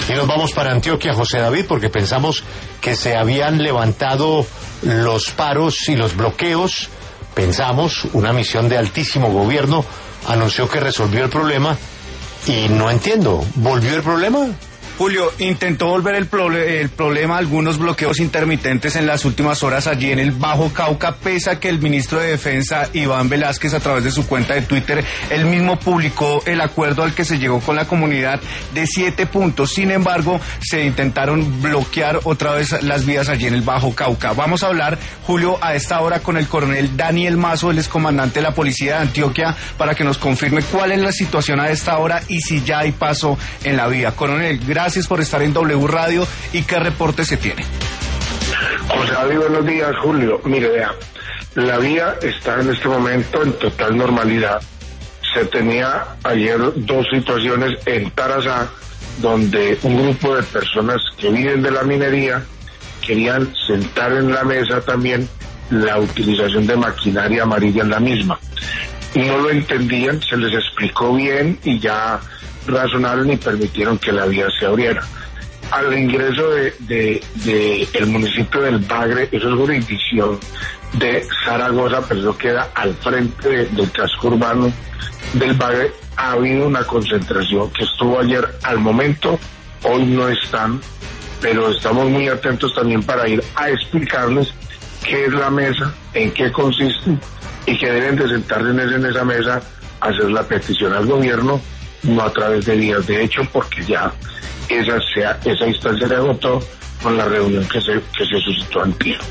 Y nos vamos para Antioquia, José David, porque pensamos que se habían levantado los paros y los bloqueos. Pensamos, una misión de altísimo gobierno anunció que resolvió el problema y no entiendo, ¿volvió el problema? Julio, intentó volver el problema, algunos bloqueos intermitentes en las últimas horas allí en el Bajo Cauca, pese a que el ministro de Defensa, Iván Velázquez, a través de su cuenta de Twitter, él mismo publicó el acuerdo al que se llegó con la comunidad de 7 puntos. Sin embargo, se intentaron bloquear otra vez las vías allí en el Bajo Cauca. Vamos a hablar, Julio, a esta hora con el coronel Daniel Mazo, el excomandante de la Policía de Antioquia, para que nos confirme cuál es la situación a esta hora y si ya hay paso en la vía. Coronel, gracias por estar en W Radio y qué reporte se tiene. José David, buenos días, Julio. Mire, vea, la vía está en este momento en total normalidad. Se tenía ayer 2 situaciones en Tarazá, donde un grupo de personas que viven de la minería querían sentar en la mesa también la utilización de maquinaria amarilla en la misma. No lo entendían, se les explicó bien y ya razonaron y permitieron que la vía se abriera. Al ingreso de el municipio del Bagre, eso es jurisdicción de Zaragoza, pero eso queda al frente del casco urbano del Bagre, ha habido una concentración que estuvo ayer. Al momento, hoy no están, pero estamos muy atentos también para ir a explicarles qué es la mesa, en qué consiste y que deben de sentarse en esa mesa a hacer la petición al gobierno, no a través de vías de hecho, porque ya esa instancia se agotó con la reunión que se suscitó antier.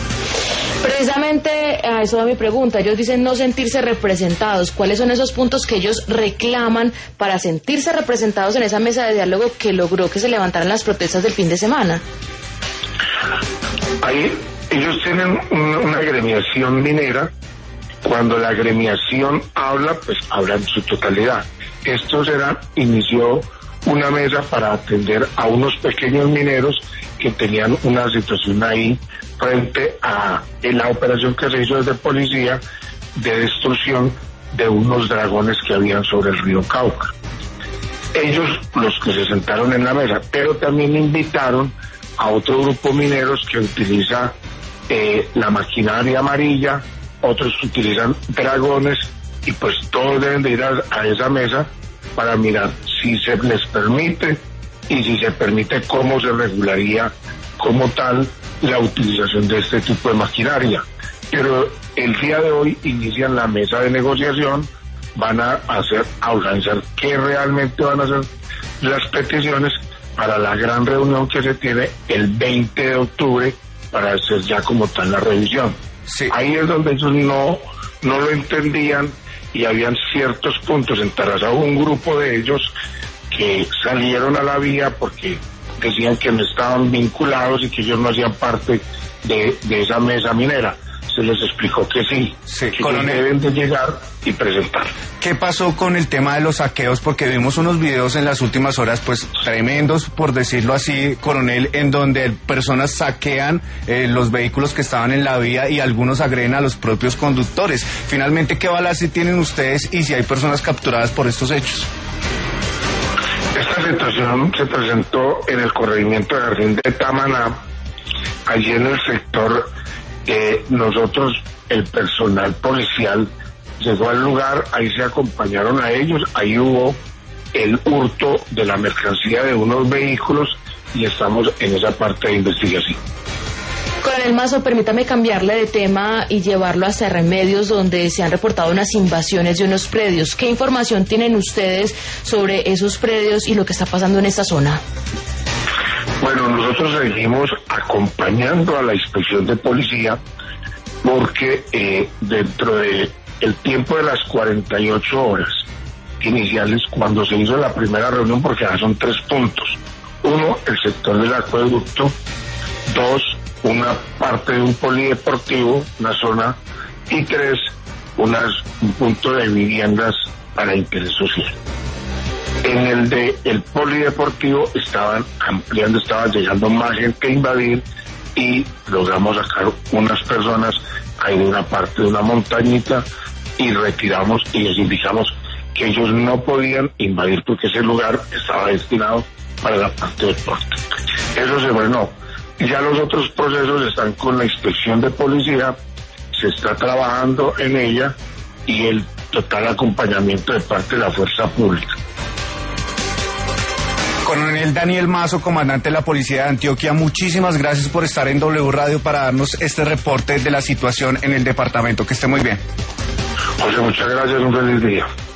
Precisamente a eso va mi pregunta. Ellos dicen no sentirse representados. ¿Cuáles son esos puntos que ellos reclaman para sentirse representados en esa mesa de diálogo que logró que se levantaran las protestas del fin de semana? Ahí ellos tienen una agremiación minera. Cuando la agremiación habla, pues habla en su totalidad. Esto inició una mesa para atender a unos pequeños mineros que tenían una situación ahí frente a la operación que se hizo desde policía de destrucción de unos dragones que habían sobre el río Cauca. Ellos, los que se sentaron en la mesa, pero también invitaron a otro grupo mineros que utiliza la maquinaria amarilla, otros utilizan dragones, y pues todos deben de ir a esa mesa para mirar si se les permite y si se permite cómo se regularía como tal la utilización de este tipo de maquinaria. Pero el día de hoy inician la mesa de negociación, van a organizar qué realmente van a ser las peticiones para la gran reunión que se tiene el 20 de octubre para hacer ya como tal la revisión. Sí. Ahí es donde ellos no lo entendían y habían ciertos puntos en Tarazá. Hubo un grupo de ellos que salieron a la vía porque decían que no estaban vinculados y que ellos no hacían parte de esa mesa minera. Se les explicó que sí, que deben de llegar y presentar. ¿Qué pasó con el tema de los saqueos? Porque vimos unos videos en las últimas horas, pues tremendos, por decirlo así, coronel, en donde personas saquean los vehículos que estaban en la vía y algunos agreden a los propios conductores. Finalmente, ¿qué balance tienen ustedes y si hay personas capturadas por estos hechos? Esta situación se presentó en el corregimiento de Jardín de Tamaná, allí en el sector. Nosotros, el personal policial, llegó al lugar, ahí se acompañaron a ellos, ahí hubo el hurto de la mercancía de unos vehículos y estamos en esa parte de investigación. Coronel Mazo, permítame cambiarle de tema y llevarlo hasta Remedios, donde se han reportado unas invasiones de unos predios. ¿Qué información tienen ustedes sobre esos predios y lo que está pasando en esta zona? Bueno, nosotros seguimos acompañando a la inspección de policía porque dentro de el tiempo de las 48 horas iniciales, cuando se hizo la primera reunión, porque ya son 3 puntos. 1, el sector del acueducto. 2, una parte de un polideportivo, una zona. Y 3, un punto de viviendas para interés social. En el de el polideportivo estaban ampliando, estaban llegando más gente a invadir y logramos sacar unas personas ahí de una parte de una montañita y retiramos y les indicamos que ellos no podían invadir porque ese lugar estaba destinado para la parte de deporte. Eso se frenó. Ya los otros procesos están con la inspección de policía, se está trabajando en ella y el total acompañamiento de parte de la fuerza pública. Coronel Daniel Mazo, comandante de la Policía de Antioquia, muchísimas gracias por estar en W Radio para darnos este reporte de la situación en el departamento. Que esté muy bien. José, muchas gracias, un feliz día.